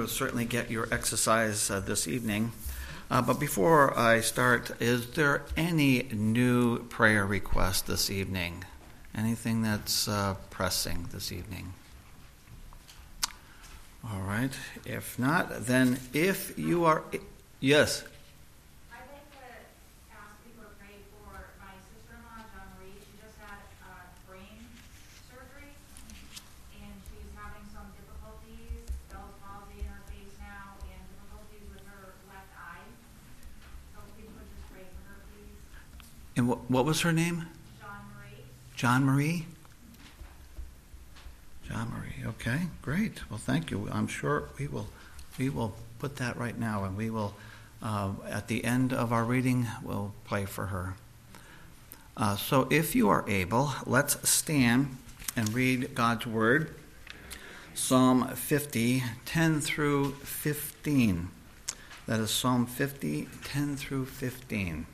to certainly get your exercise this evening. But before I start, is there any new prayer request this evening? Anything that's pressing this evening? All right. If not, then if you are... Yes? I'd like to ask people to pray for my sister-in-law, John Marie. She just had brain surgery, and she's having some difficulties, Bell's palsy in her face now, and difficulties with her left eye. So if people would just pray for her, please. And what was her name? John Marie. John Marie? John Marie. Okay, great. Well, thank you. I'm sure we will put that right now, and we will, at the end of our reading, we'll pray for her. So if you are able, let's stand and read God's Word. Psalm 50, 10 through 15. That is Psalm 50, 10 through 15.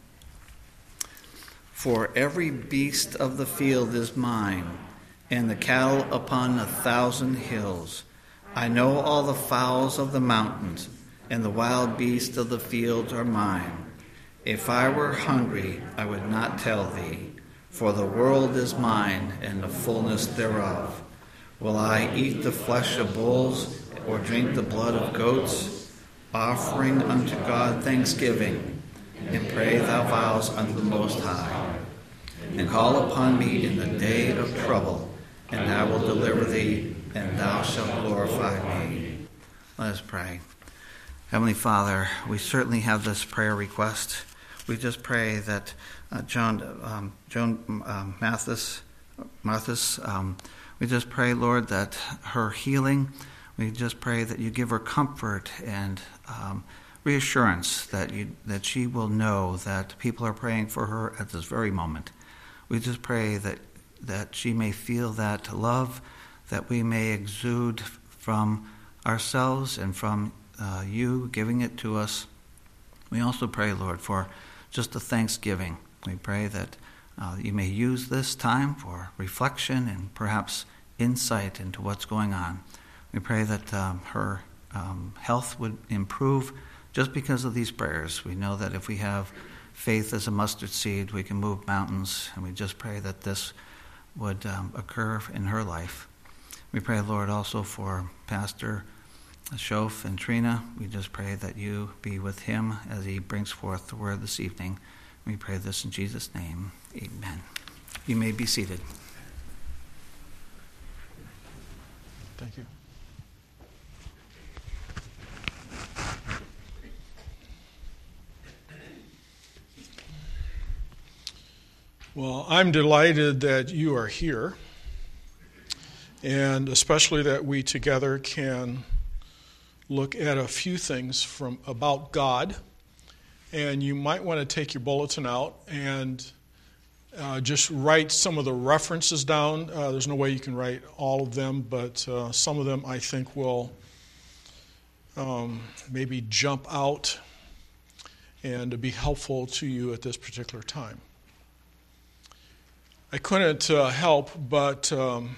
For every beast of the field is mine, and the cattle upon 1,000 hills. I know all the fowls of the mountains, and the wild beasts of the fields are mine. If I were hungry, I would not tell thee, for the world is mine, and the fullness thereof. Will I eat the flesh of bulls, or drink the blood of goats? Offering unto God thanksgiving, and pray thou vows unto the Most High. And call upon me in the day of trouble, and I will deliver thee, and thou shalt glorify me. Let us pray. Heavenly Father, we certainly have this prayer request. We just pray that Joan Mathis, we just pray, Lord, that her healing, we just pray that you give her comfort and reassurance that she will know that people are praying for her at this very moment. We just pray that she may feel that love, that we may exude from ourselves and from you giving it to us. We also pray, Lord, for just a thanksgiving. We pray that you may use this time for reflection and perhaps insight into what's going on. We pray that her health would improve just because of these prayers. We know that if we have faith as a mustard seed, we can move mountains, and we just pray that this would occur in her life. We pray, Lord, also for Pastor Schoaf and Trina. We just pray that you be with him as he brings forth the word this evening. We pray this in Jesus' name. Amen. You may be seated. Thank you. Well, I'm delighted that you are here, and especially that we together can look at a few things about God. And you might want to take your bulletin out and just write some of the references down. There's no way you can write all of them, but some of them I think will maybe jump out and be helpful to you at this particular time. I couldn't help but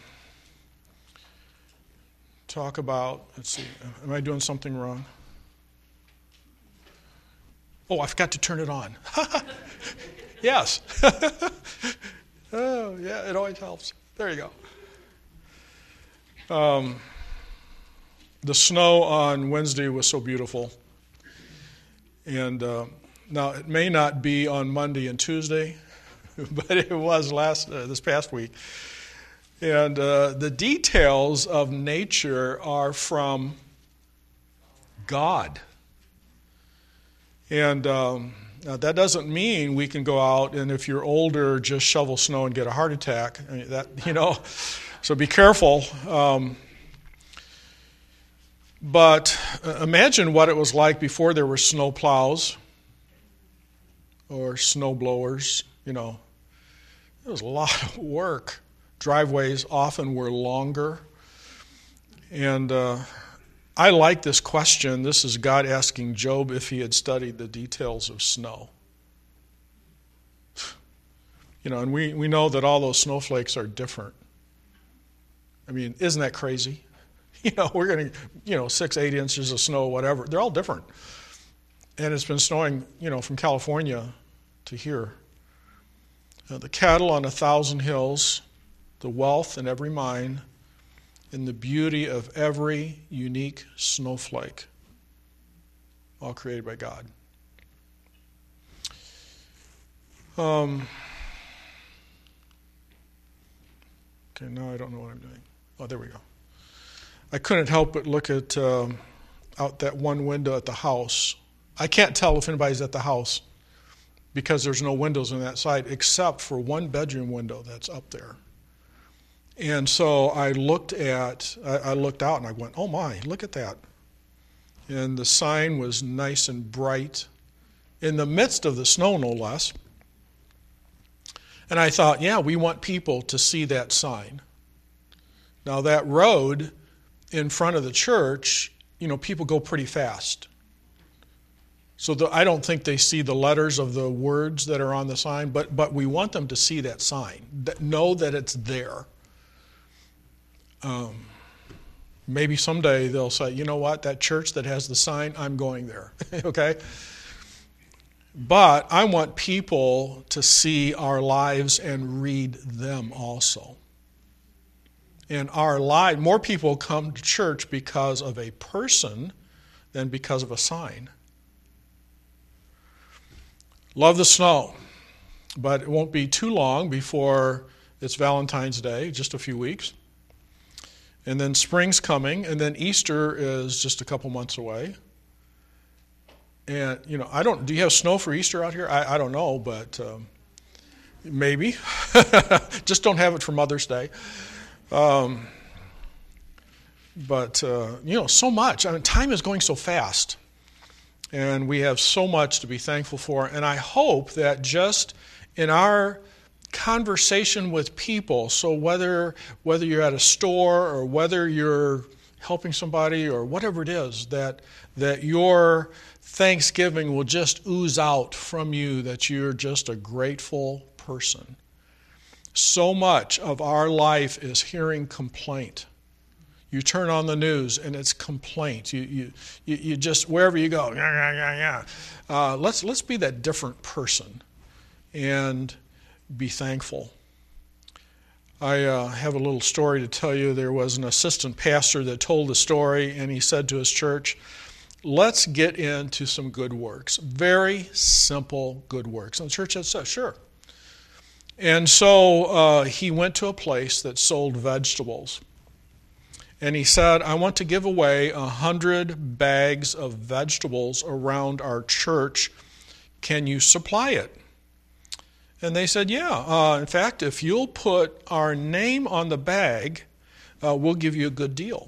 talk about, let's see, am I doing something wrong? Oh, I forgot to turn it on. Yes. Oh, yeah, it always helps. There you go. The snow on Wednesday was so beautiful. And now it may not be on Monday and Tuesday, but it was this past week. And the details of nature are from God. And that doesn't mean we can go out and if you're older, just shovel snow and get a heart attack. I mean, so be careful. But imagine what it was like before there were snow plows or snow blowers. It was a lot of work. Driveways often were longer. And I like this question. This is God asking Job if he had studied the details of snow. And we know that all those snowflakes are different. I mean, isn't that crazy? we're getting, 6-8 inches of snow, whatever. They're all different. And it's been snowing, from California to here. The cattle on 1,000 hills, the wealth in every mine, and the beauty of every unique snowflake, all created by God. Okay, now I don't know what I'm doing. Oh, there we go. I couldn't help but look at out that one window at the house. I can't tell if anybody's at the house because there's no windows on that side except for one bedroom window that's up there. And so I looked out and I went, oh my, look at that. And the sign was nice and bright in the midst of the snow, no less. And I thought, yeah, we want people to see that sign. Now that road in front of the church, people go pretty fast. So I don't think they see the letters of the words that are on the sign, but we want them to see that sign, know that it's there. Maybe someday they'll say, you know what, that church that has the sign, I'm going there. Okay? But I want people to see our lives and read them also. And more people come to church because of a person than because of a sign. Love the snow, but it won't be too long before it's Valentine's Day, just a few weeks. And then spring's coming, and then Easter is just a couple months away. And, do you have snow for Easter out here? I don't know, but maybe. Just don't have it for Mother's Day. But so much. Time is going so fast. And we have so much to be thankful for. And I hope that just in our conversation with people, so whether you're at a store or whether you're helping somebody or whatever it is, that your thanksgiving will just ooze out from you, that you're just a grateful person. So much of our life is hearing complaint. You turn on the news and it's complaint. You just, wherever you go, yeah. Let's be that different person and be thankful. I have a little story to tell you. There was an assistant pastor that told the story, and he said to his church, let's get into some good works. Very simple good works. And the church said, sure. And so he went to a place that sold vegetables. And he said, I want to give away 100 bags of vegetables around our church. Can you supply it? And they said, yeah. In fact, if you'll put our name on the bag, we'll give you a good deal.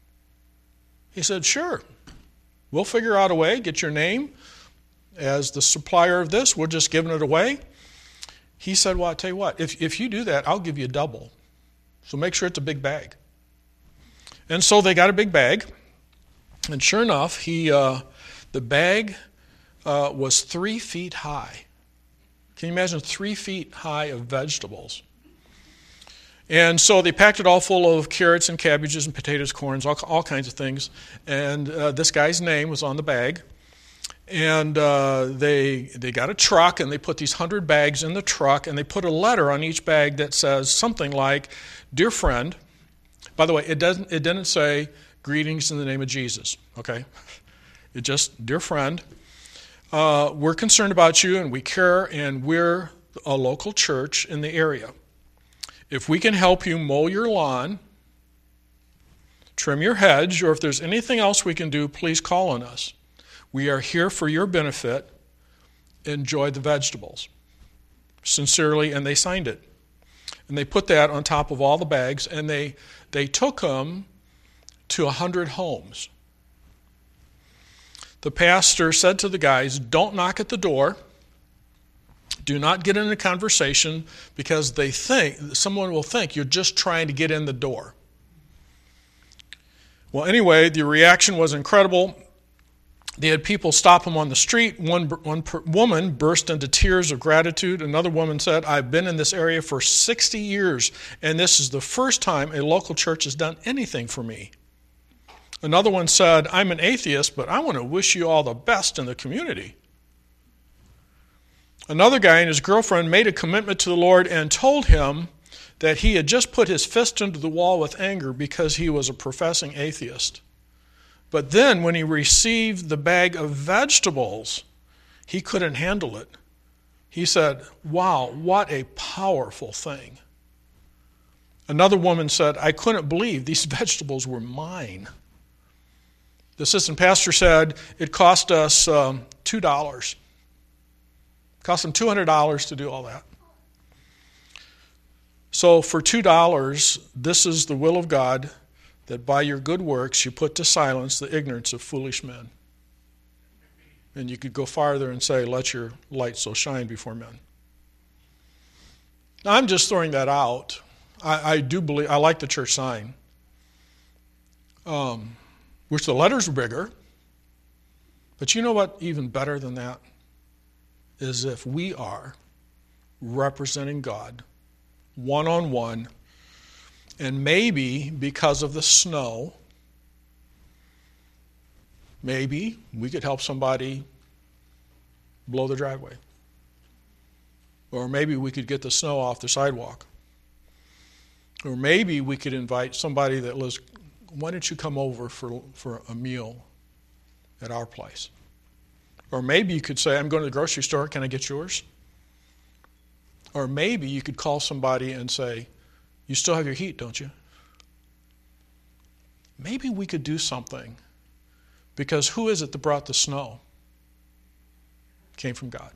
He said, sure. We'll figure out a way, get your name as the supplier of this. We're just giving it away. He said, well, I'll tell you what, if you do that, I'll give you double. So make sure it's a big bag. And so they got a big bag. And sure enough, the bag was 3 feet high. Can you imagine 3 feet high of vegetables? And so they packed it all full of carrots and cabbages and potatoes, corns, all kinds of things. And this guy's name was on the bag. And they got a truck, and they put these 100 bags in the truck, and they put a letter on each bag that says something like, Dear friend. By the way, it didn't say greetings in the name of Jesus, okay? It just, dear friend, we're concerned about you and we care, and we're a local church in the area. If we can help you mow your lawn, trim your hedge, or if there's anything else we can do, please call on us. We are here for your benefit. Enjoy the vegetables. Sincerely, and they signed it. And they put that on top of all the bags, and they took them to 100 homes. The pastor said to the guys, don't knock at the door. Do not get in a conversation, because someone will think you're just trying to get in the door. Well, anyway, the reaction was incredible. They had people stop them on the street. One woman burst into tears of gratitude. Another woman said, I've been in this area for 60 years, and this is the first time a local church has done anything for me. Another one said, I'm an atheist, but I want to wish you all the best in the community. Another guy and his girlfriend made a commitment to the Lord and told him that he had just put his fist into the wall with anger because he was a professing atheist. But then when he received the bag of vegetables, he couldn't handle it. He said, wow, what a powerful thing. Another woman said, I couldn't believe these vegetables were mine. The assistant pastor said it cost us $2. It cost them $200 to do all that. So for $2, this is the will of God, that by your good works you put to silence the ignorance of foolish men. And you could go farther and say, let your light so shine before men. Now, I'm just throwing that out. I do believe, I like the church sign. Wish the letters were bigger. But you know what, even better than that, is if we are representing God one-on-one, and maybe because of the snow, maybe we could help somebody blow the driveway. Or maybe we could get the snow off the sidewalk. Or maybe we could invite somebody that lives, why don't you come over for a meal at our place? Or maybe you could say, I'm going to the grocery store, can I get yours? Or maybe you could call somebody and say, you still have your heat, don't you? Maybe we could do something. Because who is it that brought the snow? It came from God.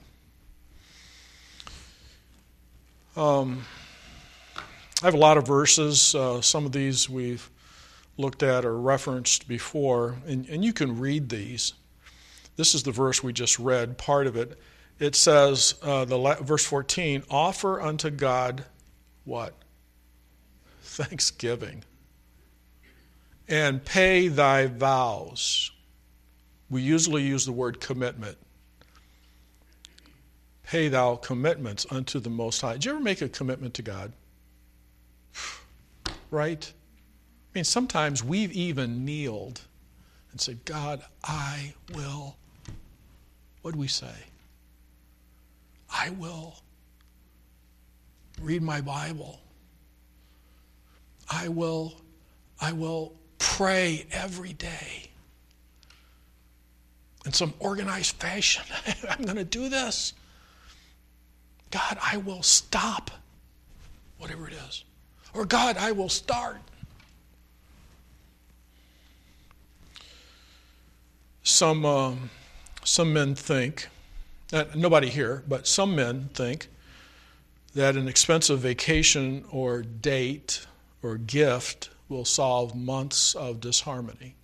I have a lot of verses. Some of these we've looked at or referenced before, and you can read these. This is the verse we just read, part of it. It says, verse 14, offer unto God what? Thanksgiving. And pay thy vows. We usually use the word commitment. Pay thou commitments unto the Most High. Did you ever make a commitment to God? Right? I mean, sometimes we've even kneeled and said, God, I will. What do we say? I will read my Bible. I will pray every day in some organized fashion. I'm going to do this. God, I will stop, whatever it is. Or God, I will start. Some men think, nobody here, but some men think that an expensive vacation or date or gift will solve months of disharmony.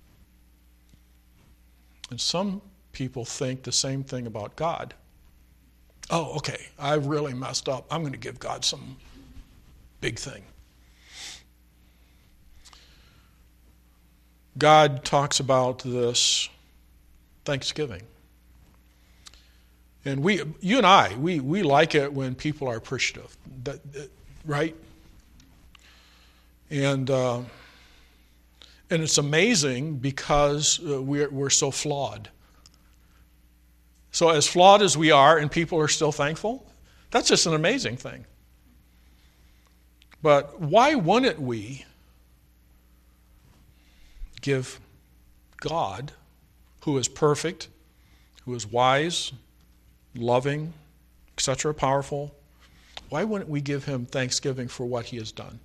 And some people think the same thing about God. Oh, okay, I really messed up. I'm going to give God some big thing. God talks about this Thanksgiving. And you and I, we like it when people are appreciative, right? And it's amazing because we're so flawed. So as flawed as we are and people are still thankful, that's just an amazing thing. But why wouldn't we give God, who is perfect, who is wise, loving, etc., powerful, why wouldn't we give him thanksgiving for what he has done?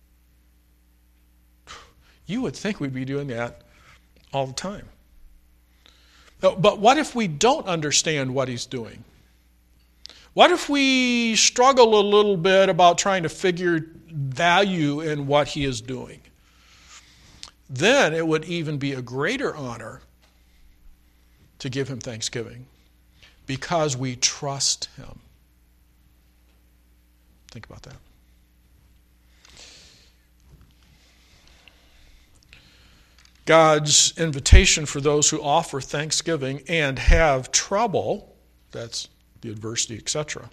You would think we'd be doing that all the time. But what if we don't understand what he's doing? What if we struggle a little bit about trying to figure value in what he is doing? Then it would even be a greater honor to give him thanksgiving because we trust him. Think about that. God's invitation for those who offer thanksgiving and have trouble, that's the adversity, etc.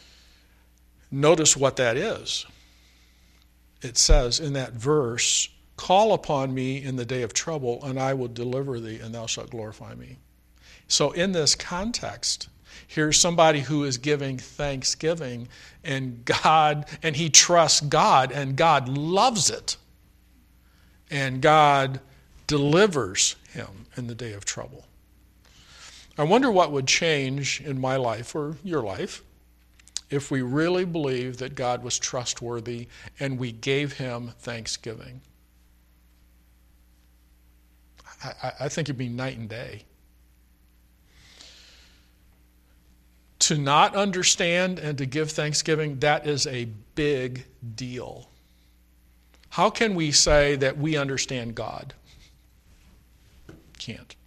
Notice what that is. It says in that verse, Call upon me in the day of trouble, and I will deliver thee, and thou shalt glorify me. So in this context, here's somebody who is giving thanksgiving, and he trusts God, and God loves it. And God delivers him in the day of trouble. I wonder what would change in my life or your life if we really believed that God was trustworthy and we gave him thanksgiving. I think it'd be night and day. To not understand and to give thanksgiving, that is a big deal. How can we say that we understand God? Can't.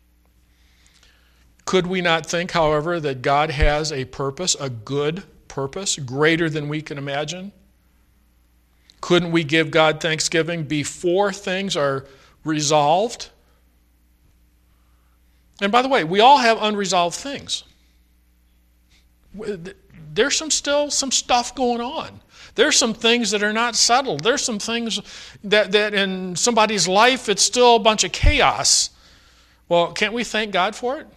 Could we not think, however, that God has a purpose, a good purpose, greater than we can imagine? Couldn't we give God thanksgiving before things are resolved? And by the way, we all have unresolved things. There's still some stuff going on. There's some things that are not settled. There's some things that in somebody's life, it's still a bunch of chaos. Well, can't we thank God for it?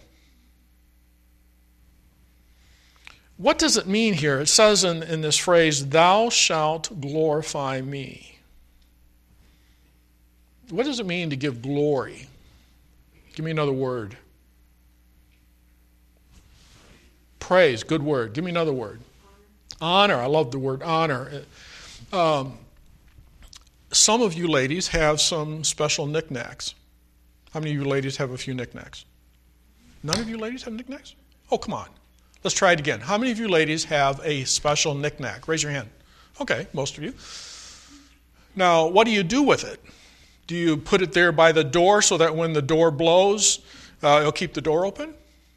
What does it mean here? It says in this phrase, thou shalt glorify me. What does it mean to give glory? Give me another word. Praise, good word. Give me another word. Honor. I love the word honor. Some of you ladies have some special knickknacks. How many of you ladies have a few knickknacks? None of you ladies have knickknacks? Oh, come on. Let's try it again. How many of you ladies have a special knickknack? Raise your hand. Okay, most of you. Now, what do you do with it? Do you put it there by the door so that when the door blows, it'll keep the door open?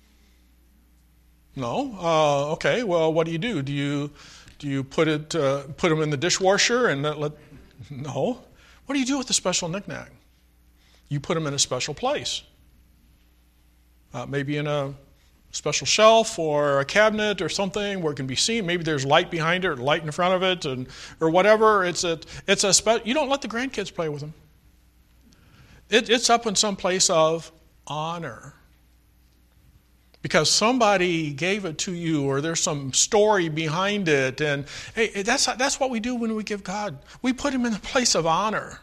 No. Okay. Well, what do? Do you put them in the dishwasher and let? No. What do you do with the special knickknack? You put them in a special place. Maybe in a special shelf or a cabinet or something where it can be seen. Maybe there's light behind it or light in front of it or whatever. You don't let the grandkids play with them. It's up in some place of honor. Because somebody gave it to you or there's some story behind it. And hey, that's what we do when we give God. We put him in a place of honor.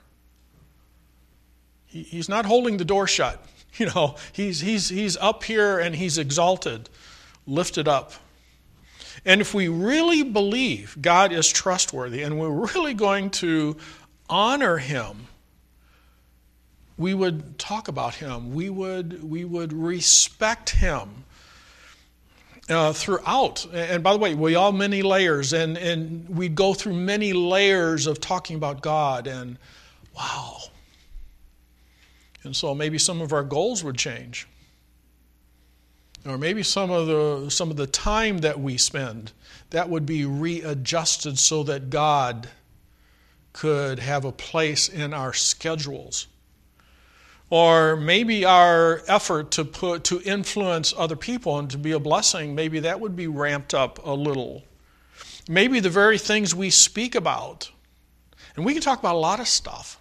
He's not holding the door shut. He's up here and he's exalted, lifted up. And if we really believe God is trustworthy and we're really going to honor him, we would talk about him. We would respect him throughout. And by the way, we all many layers, and we go through many layers of talking about God. And wow. And so maybe some of our goals would change, or maybe some of the time that we spend that would be readjusted so that God could have a place in our schedules. Or maybe our effort to influence other people and to be a blessing, maybe that would be ramped up a little. Maybe the very things we speak about, and we can talk about a lot of stuff,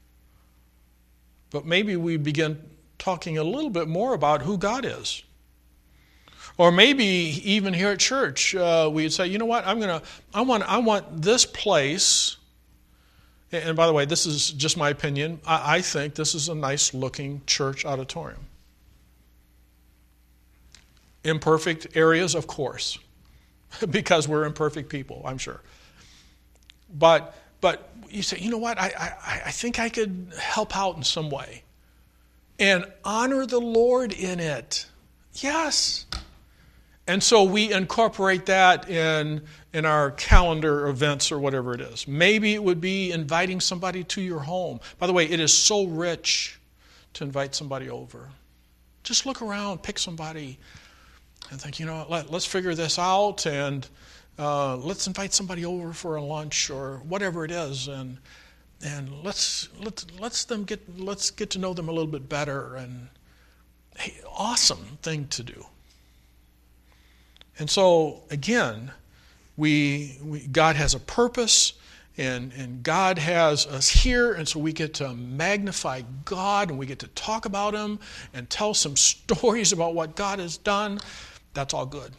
but maybe we begin talking a little bit more about who God is. Or maybe even here at church, we'd say, you know what, I want this place. And by the way, this is just my opinion. I think this is a nice looking church auditorium. Imperfect areas, of course, because we're imperfect people, I'm sure. But you say, you know what, I think I could help out in some way and honor the Lord in it. Yes. And so we incorporate that in our calendar events or whatever it is. Maybe it would be inviting somebody to your home. By the way, it is so rich to invite somebody over. Just look around, pick somebody, and think, let's figure this out, and let's invite somebody over for a lunch or whatever it is, and let's get to know them a little bit better. And hey, awesome thing to do. And so, again, God has a purpose, And God has us here, and so we get to magnify God, and we get to talk about Him and tell some stories about what God has done. That's all good.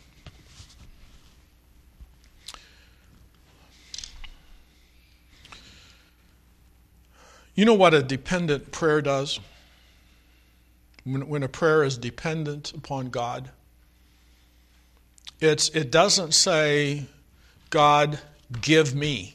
You know what a dependent prayer does? When a prayer is dependent upon God, it doesn't say, God, give me.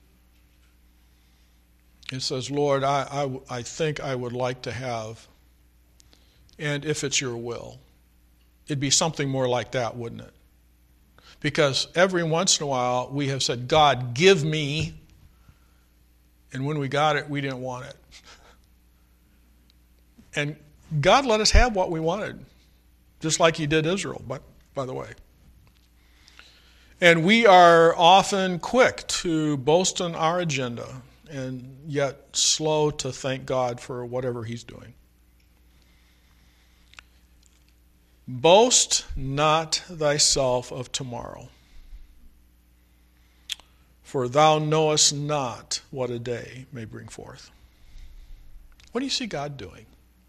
It says, Lord, I think I would like to have, and if it's your will. It'd be something more like that, wouldn't it? Because every once in a while we have said, God, give me, and when we got it, we didn't want it. And God let us have what we wanted, just like He did Israel, by the way. And we are often quick to boast on our agenda and yet slow to thank God for whatever He's doing. Boast not thyself of tomorrow, for thou knowest not what a day may bring forth. What do you see God doing?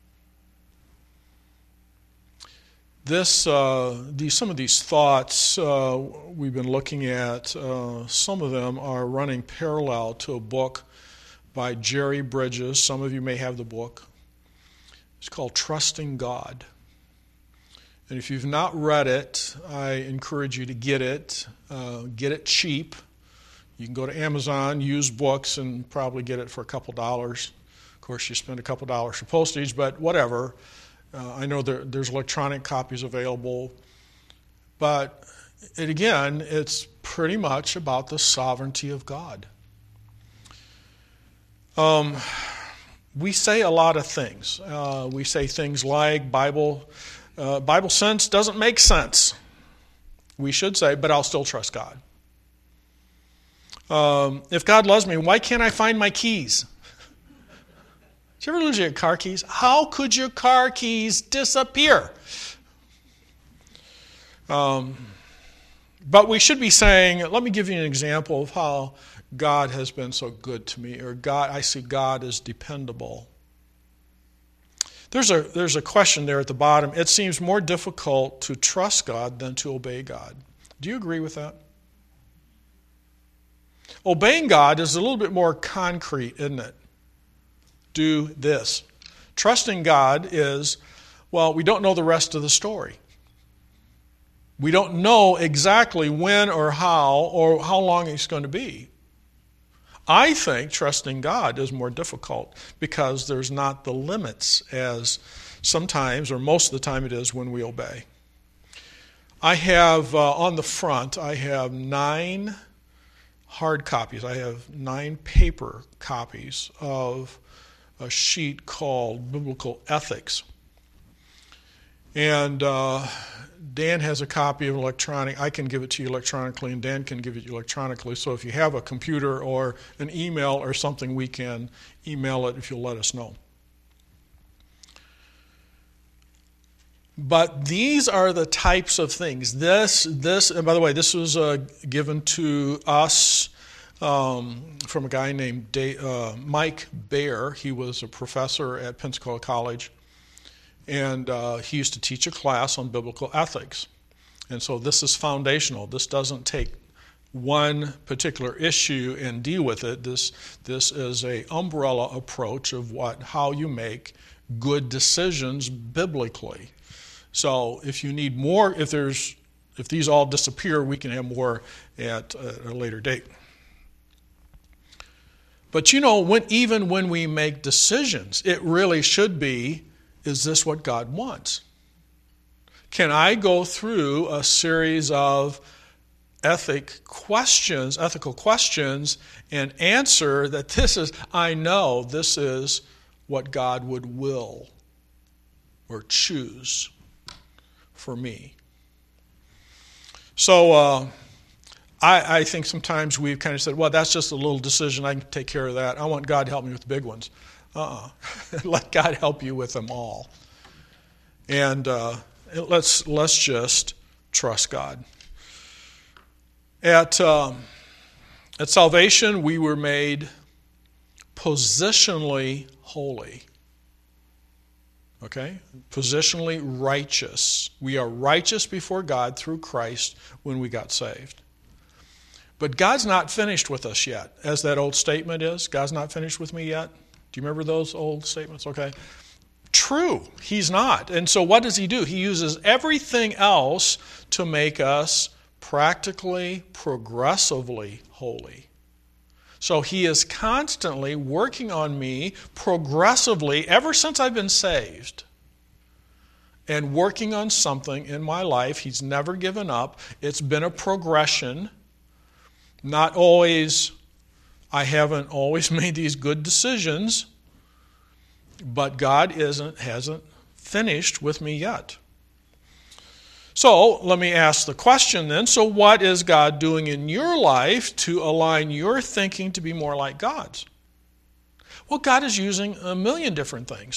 Some of these thoughts we've been looking at, some of them are running parallel to a book by Jerry Bridges. Some of you may have the book. It's called Trusting God. And if you've not read it, I encourage you to get it. Get it cheap. You can go to Amazon, use books, and probably get it for a couple dollars. Of course, you spend a couple dollars for postage, but whatever. I know there's electronic copies available. But it's pretty much about the sovereignty of God. We say a lot of things. We say things like Bible sense doesn't make sense. We should say, but I'll still trust God. If God loves me, why can't I find my keys? Did you ever lose your car keys? How could your car keys disappear? But we should be saying, let me give you an example of how God has been so good to me, or I see God as dependable. There's a question there at the bottom. It seems more difficult to trust God than to obey God. Do you agree with that? Obeying God is a little bit more concrete, isn't it? Do this. Trusting God is, we don't know the rest of the story. We don't know exactly when or how long it's going to be. I think trusting God is more difficult because there's not the limits as sometimes, or most of the time it is when we obey. I have, on the front, I have 9 hard copies. I have 9 paper copies of a sheet called Biblical Ethics. And Dan has a copy of electronic. I can give it to you electronically, and Dan can give it to you electronically. So if you have a computer or an email or something, we can email it if you'll let us know. But these are the types of things. This, and by the way, this was given to us from a guy named Mike Baer. He was a professor at Pensacola College, and he used to teach a class on biblical ethics. And so this is foundational. This doesn't take one particular issue and deal with it. This is an umbrella approach of how you make good decisions biblically. So if you need more, if these all disappear, we can have more at a later date. But even when we make decisions, it really should be, is this what God wants? Can I go through a series of ethical questions and answer that I know this is what God would will or choose for me? So I think sometimes we've kind of said, that's just a little decision. I can take care of that. I want God to help me with the big ones. Let God help you with them all. And let's just trust God. At At salvation, we were made positionally holy. Okay? Positionally righteous. We are righteous before God through Christ when we got saved. But God's not finished with us yet, as that old statement is. God's not finished with me yet. Do you remember those old statements? Okay. True, He's not. And so what does He do? He uses everything else to make us practically, progressively holy. So He is constantly working on me progressively ever since I've been saved and working on something in my life. He's never given up. It's been a progression. Not always, I haven't always made these good decisions, but God hasn't finished with me yet. So let me ask the question then, so what is God doing in your life to align your thinking to be more like God's? Well, God is using a million different things.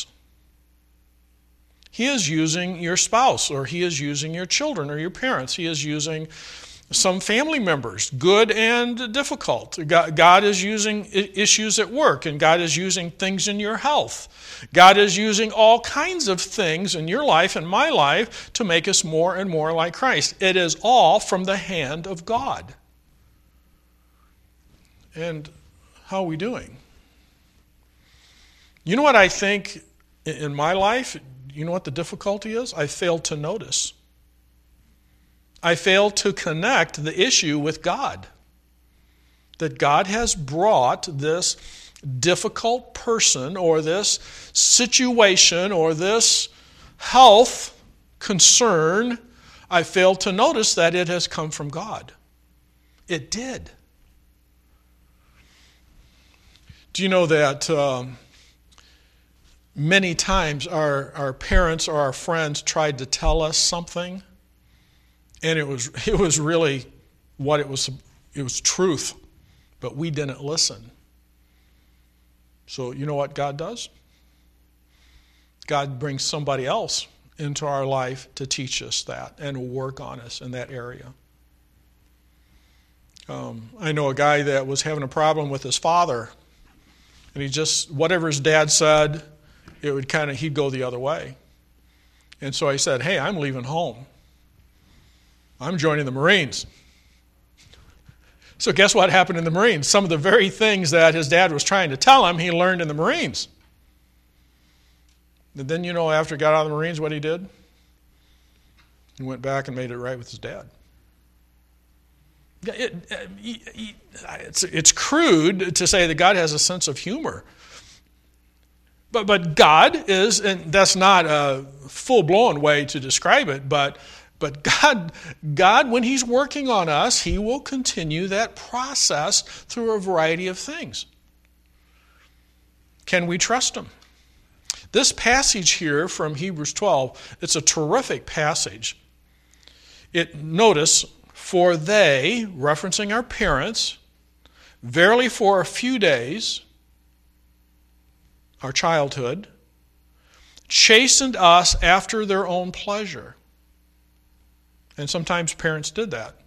He is using your spouse, or He is using your children or your parents. He is using some family members, good and difficult. God is using issues at work, and God is using things in your health. God is using all kinds of things in your life and my life to make us more and more like Christ. It is all from the hand of God. And how are we doing? You know what I think in my life? You know what the difficulty is? I failed to notice. I fail to connect the issue with God. That God has brought this difficult person or this situation or this health concern. I fail to notice that it has come from God. It did. Do you know that many times our parents or our friends tried to tell us something, and it was really what it was truth, but we didn't listen. So you know what God does? God brings somebody else into our life to teach us that and work on us in that area. I know a guy that was having a problem with his father, and he just, whatever his dad said, it would he'd go the other way. And so I said, hey, I'm leaving home. I'm joining the Marines. So guess what happened in the Marines? Some of the very things that his dad was trying to tell him, he learned in the Marines. And then, after he got out of the Marines, what he did? He went back and made it right with his dad. It's crude to say that God has a sense of humor. But God is, and that's not a full-blown way to describe it, but God, when He's working on us, He will continue that process through a variety of things. Can we trust Him? This passage here from Hebrews 12, it's a terrific passage. Notice, for they, referencing our parents, verily for a few days, our childhood, chastened us after their own pleasure. And sometimes parents did that.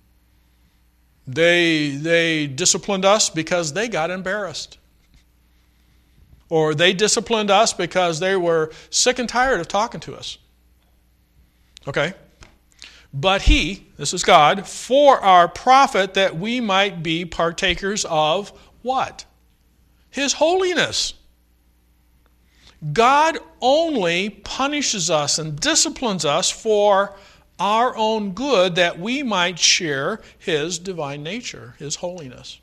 They disciplined us because they got embarrassed. Or they disciplined us because they were sick and tired of talking to us. Okay? But He, this is God, for our profit that we might be partakers of what? His holiness. God only punishes us and disciplines us for our own good, that we might share His divine nature, His holiness.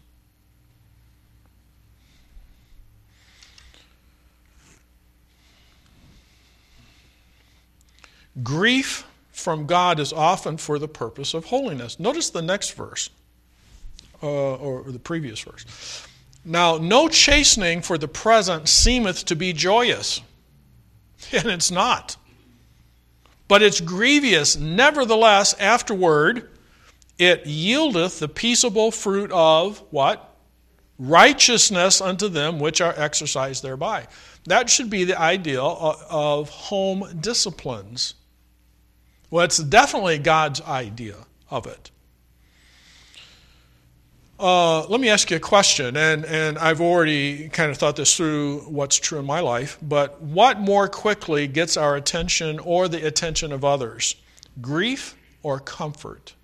Grief from God is often for the purpose of holiness. Notice the next verse, or the previous verse. Now, no chastening for the present seemeth to be joyous, and it's not. But it's grievous. Nevertheless, afterward, it yieldeth the peaceable fruit of what? Righteousness unto them which are exercised thereby. That should be the ideal of home disciplines. Well, it's definitely God's idea of it. Let me ask you a question, and I've already kind of thought this through what's true in my life, but what more quickly gets our attention or the attention of others? Grief or comfort?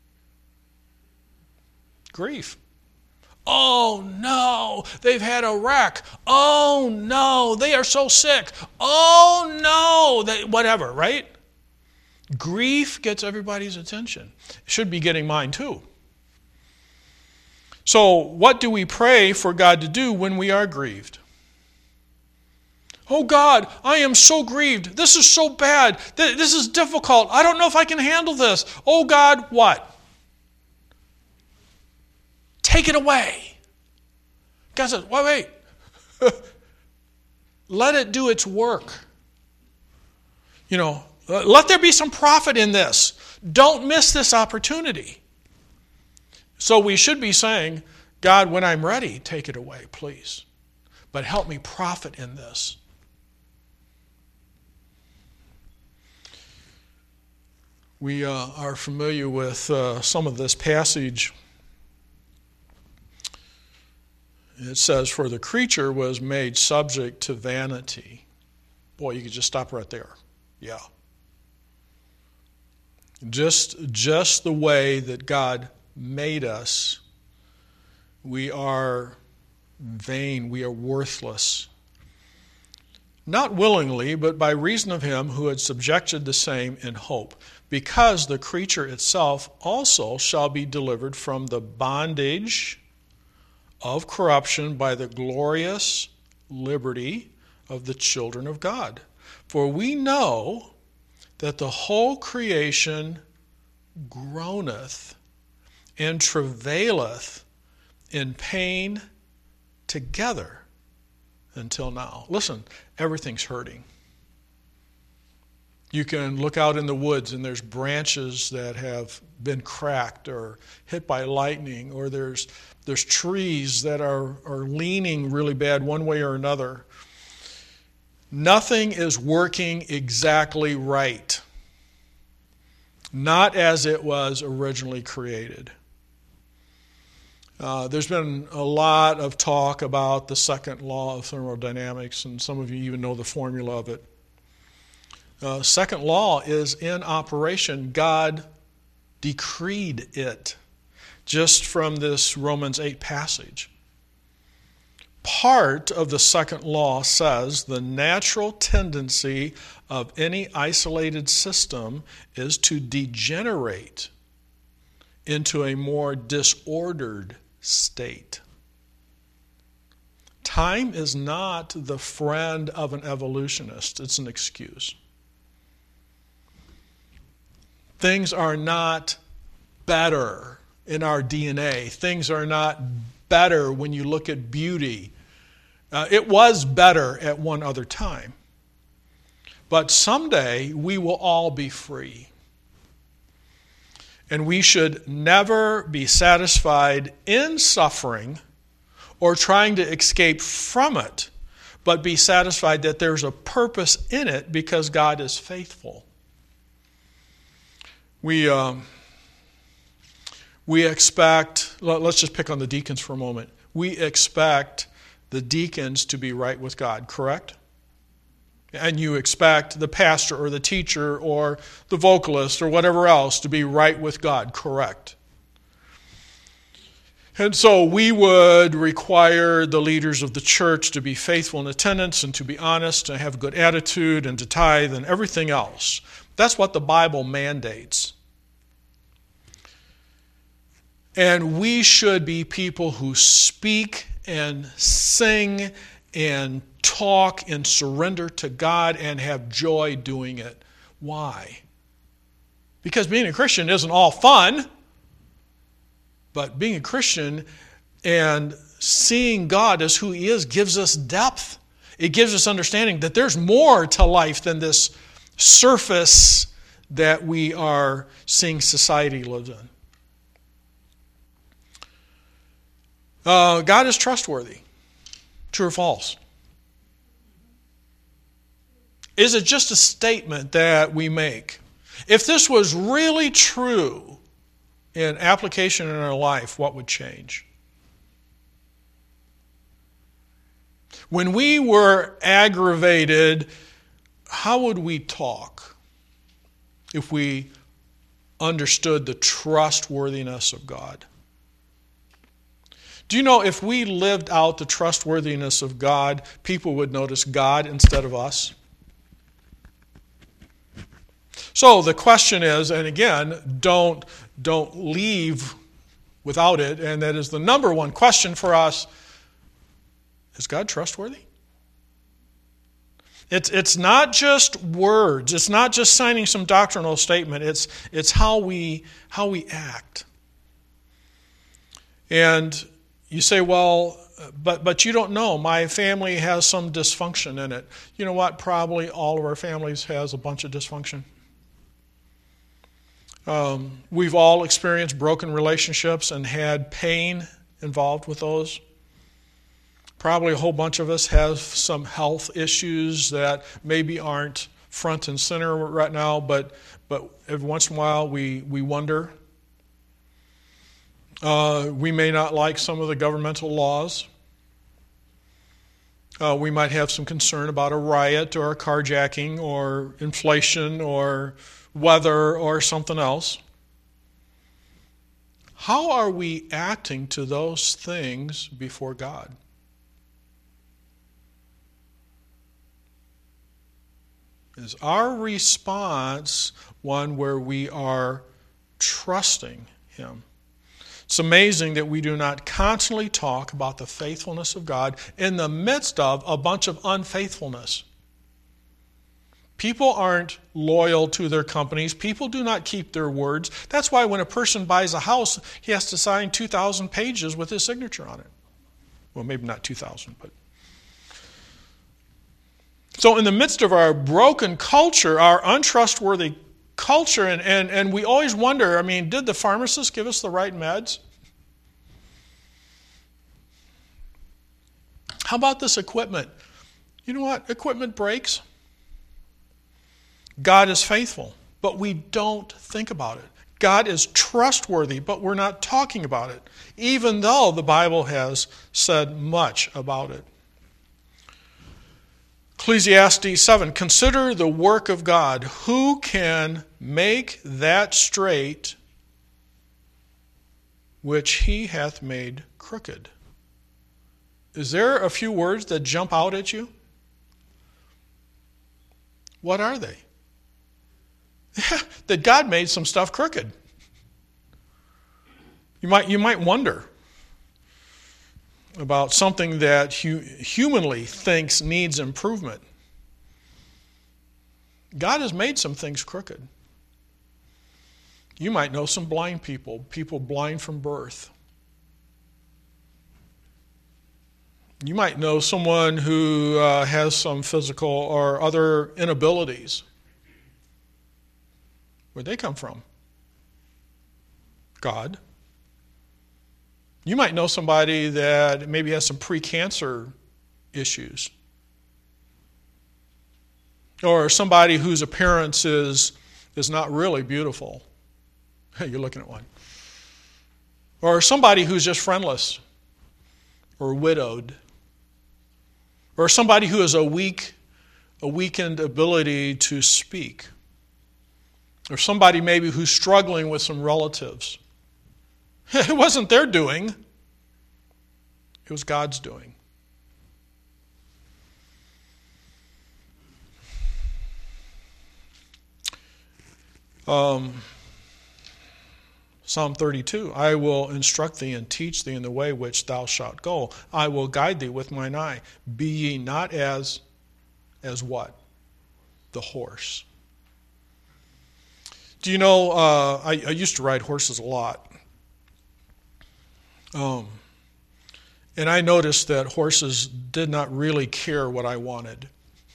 Grief. Oh no, they've had a wreck. Oh no, they are so sick. Oh no, whatever, right? Grief gets everybody's attention. It should be getting mine too. So, what do we pray for God to do when we are grieved? Oh God, I am so grieved. This is so bad. This is difficult. I don't know if I can handle this. Oh God, what? Take it away. God says, wait. Let it do its work. Let there be some profit in this. Don't miss this opportunity. So we should be saying, God, when I'm ready, take it away, please. But help me profit in this. We are familiar with some of this passage. It says, for the creature was made subject to vanity. Boy, you could just stop right there. Yeah. Just the way that God made us, we are vain, we are worthless. Not willingly, but by reason of him who had subjected the same in hope, because the creature itself also shall be delivered from the bondage of corruption by the glorious liberty of the children of God. For we know that the whole creation groaneth and travaileth in pain together until now. Listen, everything's hurting. You can look out in the woods and there's branches that have been cracked or hit by lightning, or there's trees that are leaning really bad one way or another. Nothing is working exactly right. Not as it was originally created. There's been a lot of talk about the second law of thermodynamics, and some of you even know the formula of it. Second law is in operation. God decreed it, just from this Romans 8 passage. Part of the second law says the natural tendency of any isolated system is to degenerate into a more disordered state. Time is not the friend of an evolutionist. It's an excuse. Things are not better in our DNA. Things are not better when you look at beauty. It was better at one other time. But someday we will all be free. And we should never be satisfied in suffering or trying to escape from it, but be satisfied that there's a purpose in it because God is faithful. We expect, let's just pick on the deacons for a moment. We expect the deacons to be right with God, correct? And you expect the pastor or the teacher or the vocalist or whatever else to be right with God, correct? And so we would require the leaders of the church to be faithful in attendance and to be honest and have a good attitude and to tithe and everything else. That's what the Bible mandates. And we should be people who speak and sing and talk and surrender to God and have joy doing it. Why? Because being a Christian isn't all fun, but being a Christian and seeing God as who He is gives us depth. It gives us understanding that there's more to life than this surface that we are seeing society live in. God is trustworthy. True or false? Is it just a statement that we make? If this was really true, in application in our life, what would change? When we were aggravated, how would we talk if we understood the trustworthiness of God? Do you know if we lived out the trustworthiness of God, people would notice God instead of us? So the question is, and again, don't leave without it, and that is the number one question for us: is God trustworthy? It's not just words. It's not just signing some doctrinal statement. It's how we act. And you say, well, but you don't know. My family has some dysfunction in it. You know what? Probably all of our families has a bunch of dysfunction. We've all experienced broken relationships and had pain involved with those. Probably a whole bunch of us have some health issues that maybe aren't front and center right now, but every once in a while we wonder. We may not like some of the governmental laws. We might have some concern about a riot or a carjacking or inflation or weather or something else. How are we acting to those things before God? Is our response one where we are trusting Him? It's amazing that we do not constantly talk about the faithfulness of God in the midst of a bunch of unfaithfulness. People aren't loyal to their companies. People do not keep their words. That's why when a person buys a house, he has to sign 2,000 pages with his signature on it. Well, maybe not 2,000, but... So in the midst of our broken culture, our untrustworthy culture, and we always wonder, did the pharmacist give us the right meds? How about this equipment? You know what? Equipment breaks. God is faithful, but we don't think about it. God is trustworthy, but we're not talking about it, even though the Bible has said much about it. Ecclesiastes 7, consider the work of God. Who can make that straight which He hath made crooked? Is there a few words that jump out at you? What are they? That God made some stuff crooked. You might wonder about something that humanly thinks needs improvement. God has made some things crooked. You might know some blind people blind from birth. You might know someone who has some physical or other inabilities. Where'd they come from? God. You might know somebody that maybe has some pre-cancer issues. Or somebody whose appearance is not really beautiful. You're looking at one. Or somebody who's just friendless or widowed. Or somebody who has a weakened ability to speak. Or somebody maybe who's struggling with some relatives. It wasn't their doing. It was God's doing. Psalm 32, I will instruct thee and teach thee in the way which thou shalt go. I will guide thee with mine eye. Be ye not as what? The horse. Do you know, I used to ride horses a lot. And I noticed that horses did not really care what I wanted.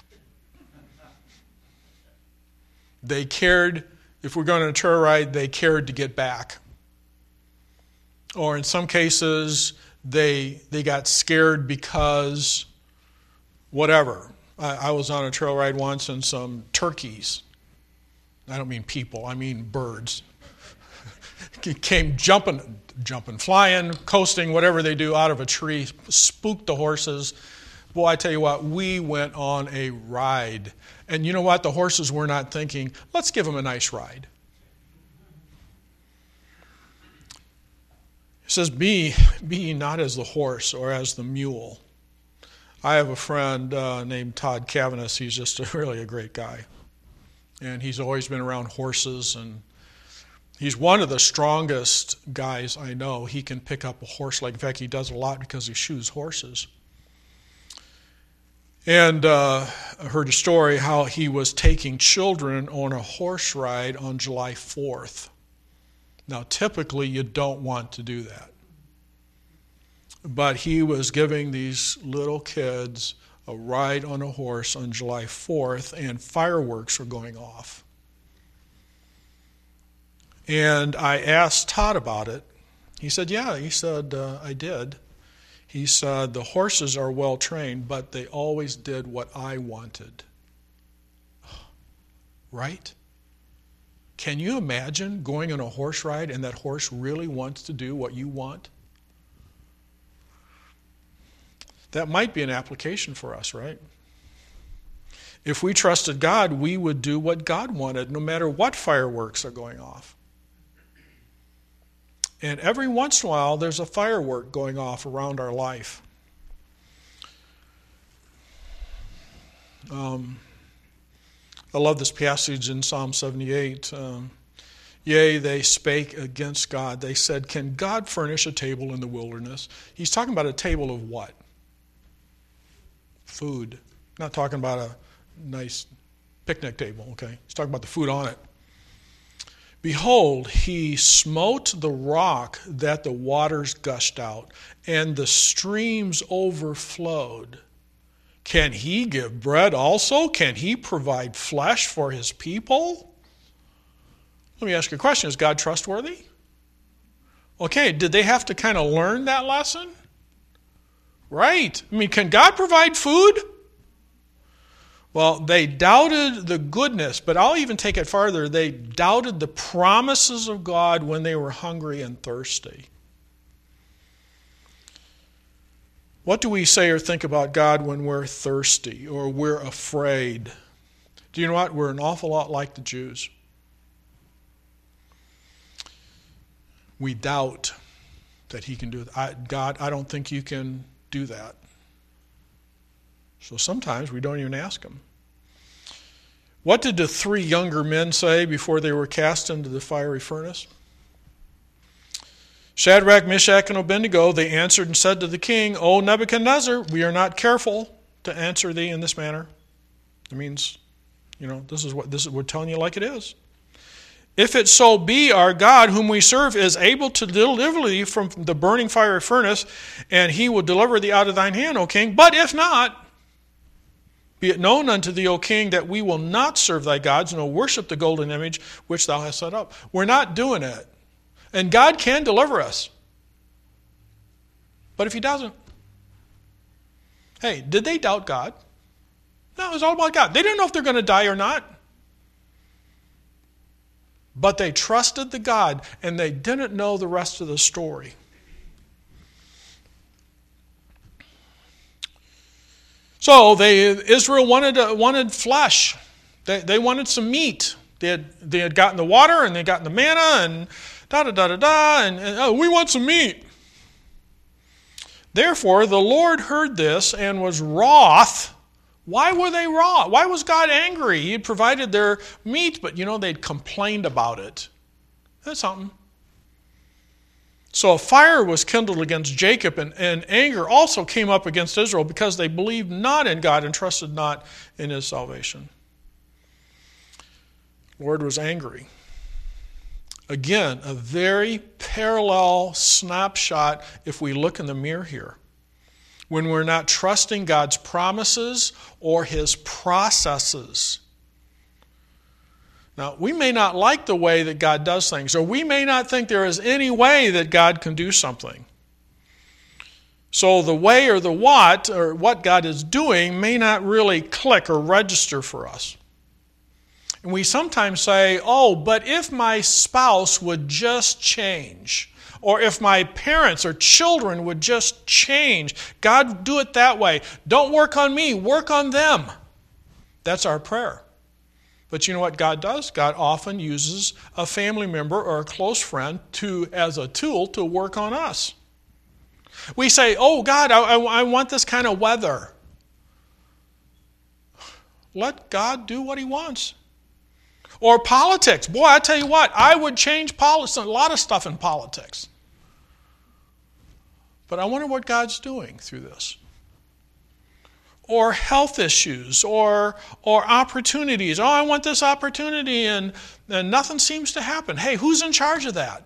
They cared, if we're going on a trail ride, they cared to get back. Or in some cases, they got scared because whatever. I was on a trail ride once and some turkeys, I don't mean people, I mean birds, came jumping, flying, coasting, whatever they do, out of a tree, spooked the horses. Boy, I tell you what, we went on a ride. And you know what? The horses were not thinking, let's give them a nice ride. It says, be ye not as the horse or as the mule. I have a friend named Todd Cavanis. He's just really a great guy. And he's always been around horses, and he's one of the strongest guys I know. He can pick up a horse. In fact, he does a lot because he shoes horses. And I heard a story how he was taking children on a horse ride on July 4th. Now, typically, you don't want to do that. But he was giving these little kids a ride on a horse on July 4th, and fireworks were going off. And I asked Todd about it. He said, yeah. He said, I did. He said, the horses are well trained, but they always did what I wanted. Right? Can you imagine going on a horse ride and that horse really wants to do what you want? That might be an application for us, right? If we trusted God, we would do what God wanted, no matter what fireworks are going off. And every once in a while, there's a firework going off around our life. I love this passage in Psalm 78. Yea, they spake against God. They said, can God furnish a table in the wilderness? He's talking about a table of what? Food. Not talking about a nice picnic table, okay? He's talking about the food on it. Behold, he smote the rock that the waters gushed out, and the streams overflowed. Can he give bread also? Can he provide flesh for his people? Let me ask you a question. Is God trustworthy? Okay, did they have to kind of learn that lesson? Right. I mean, can God provide food? Well, they doubted the goodness, but I'll even take it farther. They doubted the promises of God when they were hungry and thirsty. What do we say or think about God when we're thirsty or we're afraid? Do you know what? We're an awful lot like the Jews. We doubt that he can do it. God, I don't think you can do that. So sometimes we don't even ask him. What did the three younger men say before they were cast into the fiery furnace? Shadrach, Meshach, and Abednego, they answered and said to the king, O Nebuchadnezzar, we are not careful to answer thee in this manner. It means, this is what we're telling you like it is. If it so be our God, whom we serve, is able to deliver thee from the burning fiery furnace, and he will deliver thee out of thine hand, O king. But if not, be it known unto thee, O king, that we will not serve thy gods, nor worship the golden image which thou hast set up. We're not doing it. And God can deliver us. But if he doesn't, hey, did they doubt God? No, it was all about God. They didn't know if they're going to die or not. But they trusted the God, and they didn't know the rest of the story. So Israel wanted flesh. They wanted some meat. They had gotten the water, and they gotten the manna, and and we want some meat. Therefore, the Lord heard this and was wroth. Why were they wroth? Why was God angry? He had provided their meat, but they'd complained about it. That's something. So a fire was kindled against Jacob, and anger also came up against Israel because they believed not in God and trusted not in his salvation. The Lord was angry. Again, a very parallel snapshot if we look in the mirror here. When we're not trusting God's promises or his processes. Now, we may not like the way that God does things, or we may not think there is any way that God can do something. So the way or the what, or what God is doing, may not really click or register for us. And we sometimes say, oh, but if my spouse would just change, or if my parents or children would just change, God, do it that way. Don't work on me, work on them. That's our prayer. But you know what God does? God often uses a family member or a close friend as a tool to work on us. We say, oh, God, I want this kind of weather. Let God do what He wants. Or politics. Boy, I tell you what, I would change a lot of stuff in politics. But I wonder what God's doing through this. Or health issues, or opportunities. Oh, I want this opportunity, and nothing seems to happen. Hey, who's in charge of that?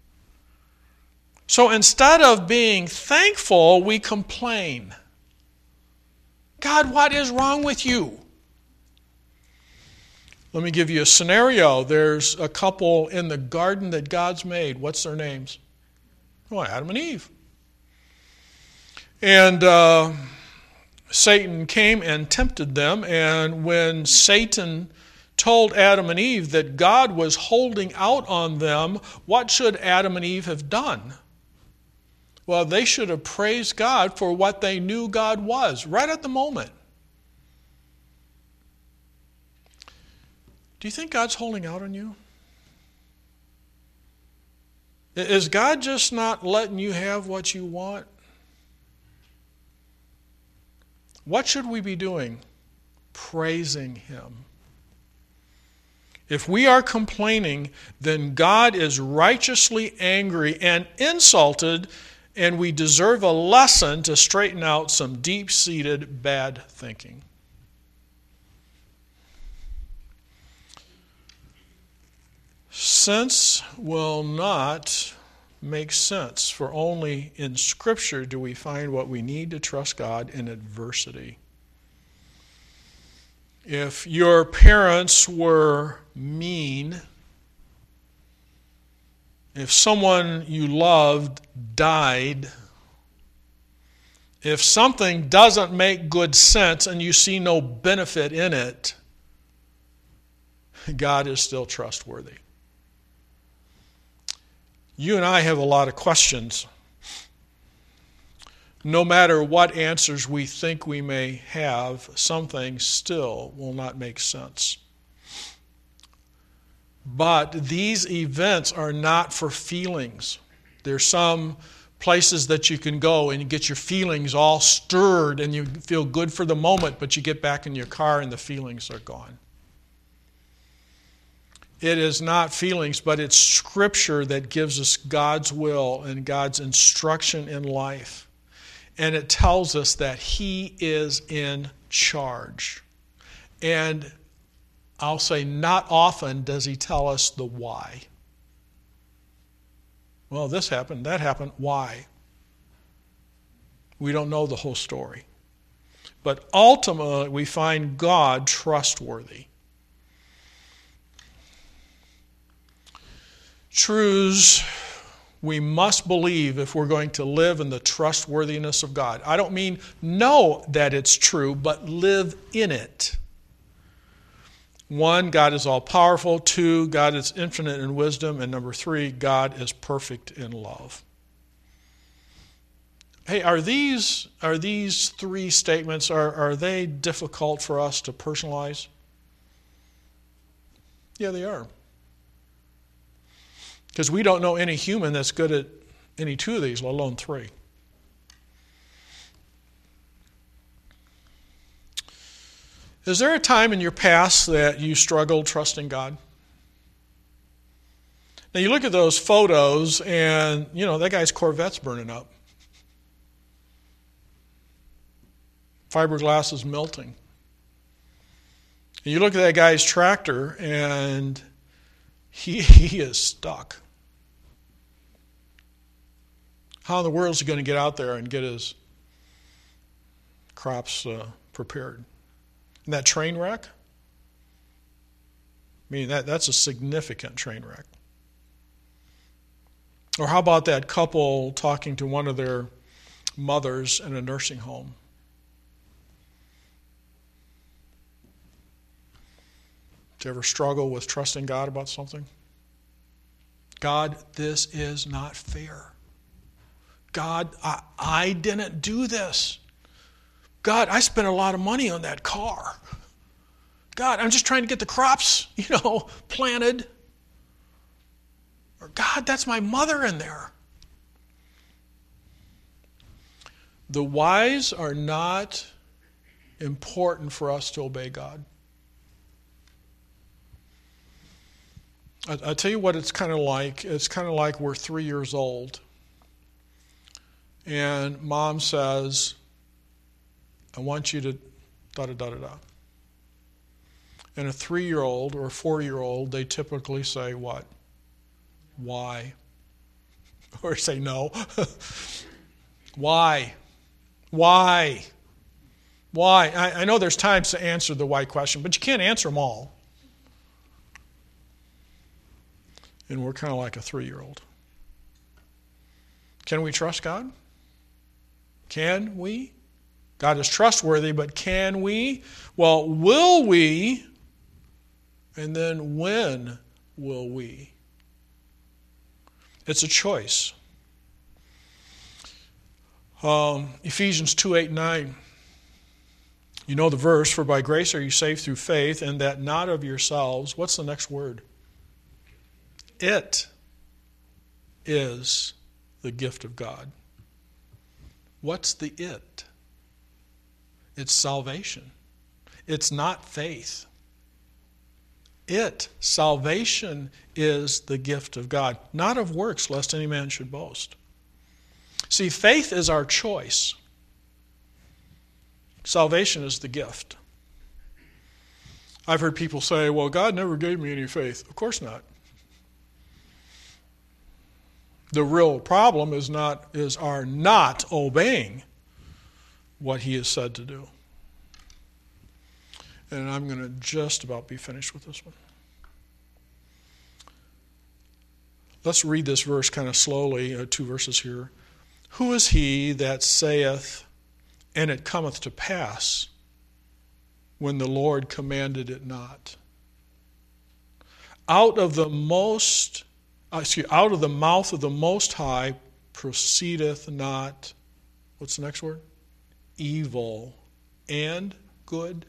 So instead of being thankful, we complain. God, what is wrong with you? Let me give you a scenario. There's a couple in the garden that God's made. What's their names? Oh, Adam and Eve. And Satan came and tempted them, and when Satan told Adam and Eve that God was holding out on them, what should Adam and Eve have done? Well, they should have praised God for what they knew God was, right at the moment. Do you think God's holding out on you? Is God just not letting you have what you want? What should we be doing? Praising Him. If we are complaining, then God is righteously angry and insulted, and we deserve a lesson to straighten out some deep-seated bad thinking. Sense will not make sense, for only in Scripture do we find what we need to trust God in adversity. If your parents were mean, if someone you loved died, if something doesn't make good sense and you see no benefit in it, God is still trustworthy. You and I have a lot of questions. No matter what answers we think we may have, some things still will not make sense. But these events are not for feelings. There's some places that you can go and you get your feelings all stirred and you feel good for the moment, but you get back in your car and the feelings are gone. It is not feelings, but it's Scripture that gives us God's will and God's instruction in life. And it tells us that He is in charge. And I'll say not often does He tell us the why. Well, this happened, that happened, why? We don't know the whole story. But ultimately, we find God trustworthy. Truths we must believe if we're going to live in the trustworthiness of God. I don't mean know that it's true, but live in it. 1, God is all-powerful. 2, God is infinite in wisdom. And number 3, God is perfect in love. Hey, are these 3 statements, are they difficult for us to personalize? Yeah, they are. Because we don't know any human that's good at any 2 of these, let alone 3. Is there a time in your past that you struggled trusting God? Now you look at those photos and, that guy's Corvette's burning up. Fiberglass is melting. And you look at that guy's tractor and he is stuck. How in the world is he going to get out there and get his crops prepared? And that train wreck? I mean, that's a significant train wreck. Or how about that couple talking to one of their mothers in a nursing home? Do you ever struggle with trusting God about something? God, this is not fair. God, I didn't do this. God, I spent a lot of money on that car. God, I'm just trying to get the crops, planted. Or God, that's my mother in there. The whys are not important for us to obey God. I'll tell you what it's kind of like. It's kind of like we're 3 years old. And mom says, I want you to da-da-da-da-da. And a 3-year-old or a 4-year-old, they typically say what? Why? Or say no. Why? Why? Why? I know there's times to answer the why question, but you can't answer them all. And we're kind of like a 3-year-old. Can we trust God? Can we? God is trustworthy, but can we? Well, will we? And then when will we? It's a choice. Ephesians 2:8-9. You know the verse, for by grace are you saved through faith, and that not of yourselves. What's the next word? It is the gift of God. What's the it? It's salvation. It's not faith. Salvation is the gift of God, not of works, lest any man should boast. See, faith is our choice. Salvation is the gift. I've heard people say, well, God never gave me any faith. Of course not. The real problem is our not obeying what he has said to do. And I'm going to just about be finished with this one. Let's read this verse kind of slowly, 2 verses here. Who is he that saith, and it cometh to pass, when the Lord commanded it not? Out of the mouth of the Most High proceedeth not, what's the next word? Evil and good.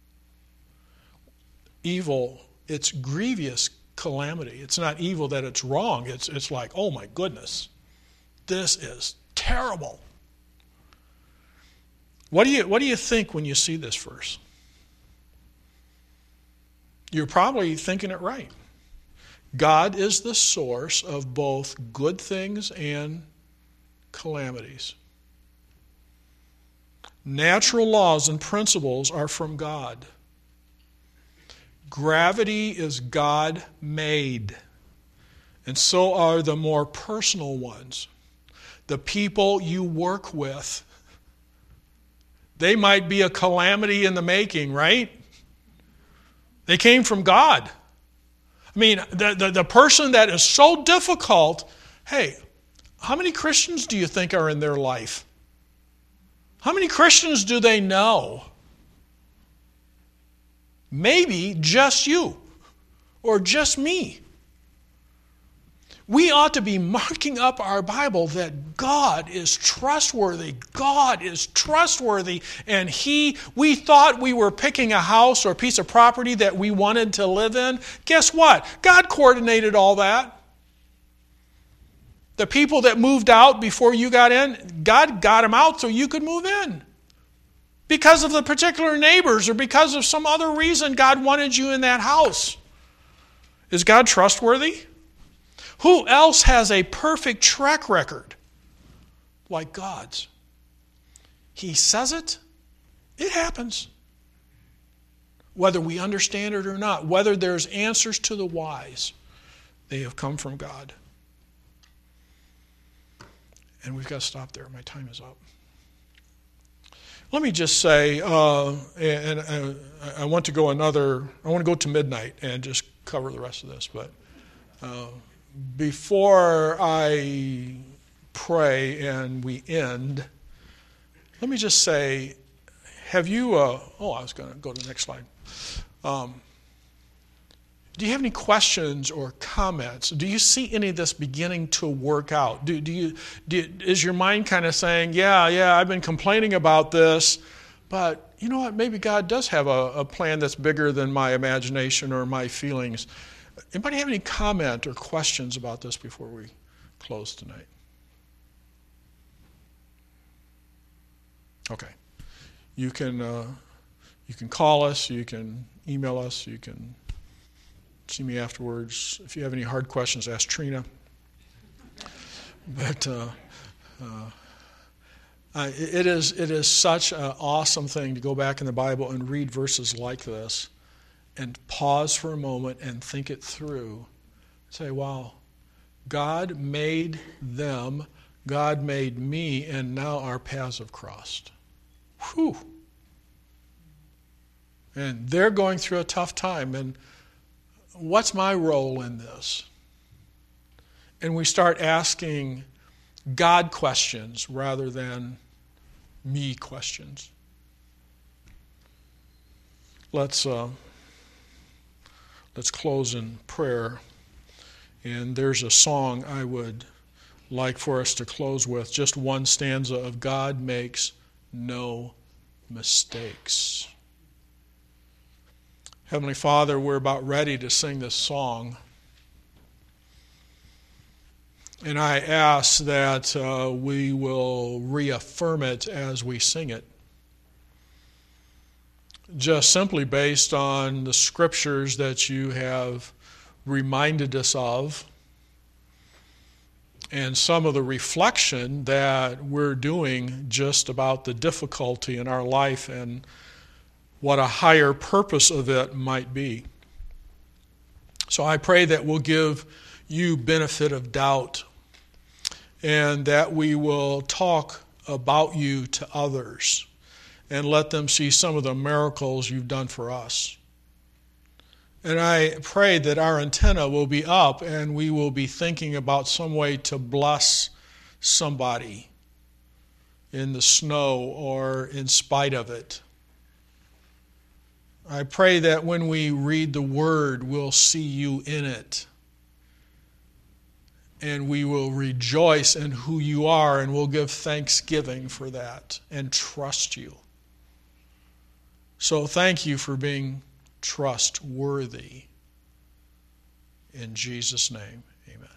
Evil, it's grievous calamity. It's not evil that it's wrong. It's like, oh my goodness, this is terrible. What do you think when you see this verse? You're probably thinking it right. God is the source of both good things and calamities. Natural laws and principles are from God. Gravity is God-made, and so are the more personal ones. The people you work with, they might be a calamity in the making, right? They came from God. I mean, the person that is so difficult, hey, how many Christians do you think are in their life? How many Christians do they know? Maybe just you or just me. We ought to be marking up our Bible that God is trustworthy. God is trustworthy. And we thought we were picking a house or a piece of property that we wanted to live in. Guess what? God coordinated all that. The people that moved out before you got in, God got them out so you could move in. Because of the particular neighbors or because of some other reason God wanted you in that house. Is God trustworthy? Who else has a perfect track record like God's? He says it, it happens. Whether we understand it or not, whether there's answers to the whys, they have come from God. And we've got to stop there. My time is up. Let me just say, and I want to go to midnight and just cover the rest of this, but before I pray and we end, let me just say, have you, I was going to go to the next slide. Do you have any questions or comments? Do you see any of this beginning to work out? Is your mind kind of saying, yeah, I've been complaining about this, but you know what, maybe God does have a plan that's bigger than my imagination or my feelings. Anybody have any comment or questions about this before we close tonight? Okay. You can call us, you can email us, you can see me afterwards. If you have any hard questions, ask Trina. But it is such an awesome thing to go back in the Bible and read verses like this and pause for a moment and think it through. Say, wow, God made them, God made me, and now our paths have crossed. Whew. And they're going through a tough time, and what's my role in this? And we start asking God questions rather than me questions. Let's close in prayer. And there's a song I would like for us to close with, just one stanza of God makes no mistakes. Heavenly Father, we're about ready to sing this song. And I ask that we will reaffirm it as we sing it. Just simply based on the scriptures that you have reminded us of and some of the reflection that we're doing just about the difficulty in our life and what a higher purpose of it might be. So I pray that we'll give you benefit of doubt and that we will talk about you to others and let them see some of the miracles you've done for us. And I pray that our antenna will be up and we will be thinking about some way to bless somebody in the snow or in spite of it. I pray that when we read the Word, we'll see you in it. And we will rejoice in who you are, and we'll give thanksgiving for that and trust you. So thank you for being trustworthy. In Jesus' name, amen.